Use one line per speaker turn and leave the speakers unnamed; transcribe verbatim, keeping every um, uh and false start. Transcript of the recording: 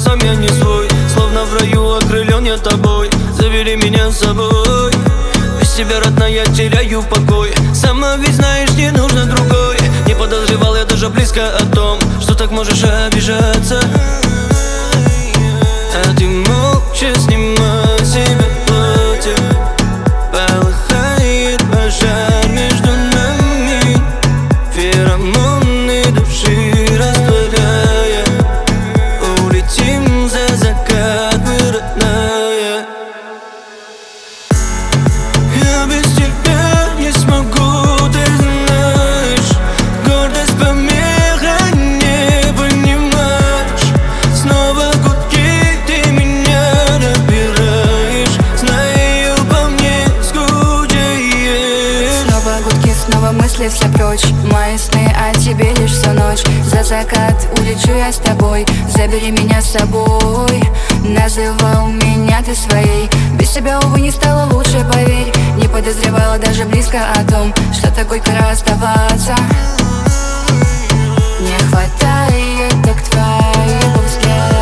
сам я не свой. Словно в раю окрылен я тобой. Забери меня с собой. Без тебя, родная, теряю покой. Сама ведь знаешь, не нужно другой. Не подозревал я даже близко о том, что так можешь обижаться. А ты молча снимай себе платье. Полыхает пожар между нами, феромоны души растворяя. Улетим за закат, мы, родная. Я без тебя не смогу, ты знаешь. Гордость помеха, не понимаешь. Снова гудки, ты меня набираешь. Знаю, по мне скучаешь.
Снова гудки, снова мысли все прочь. Мои сны о тебе лишь всю ночь. За закат улечу я с тобой. Забери меня с собой. Называл меня ты своей. Без тебя, увы, не стало лучше, поверь. Не подозревала даже близко о том, что так горько расставаться. Не хватает так твоего взгляда.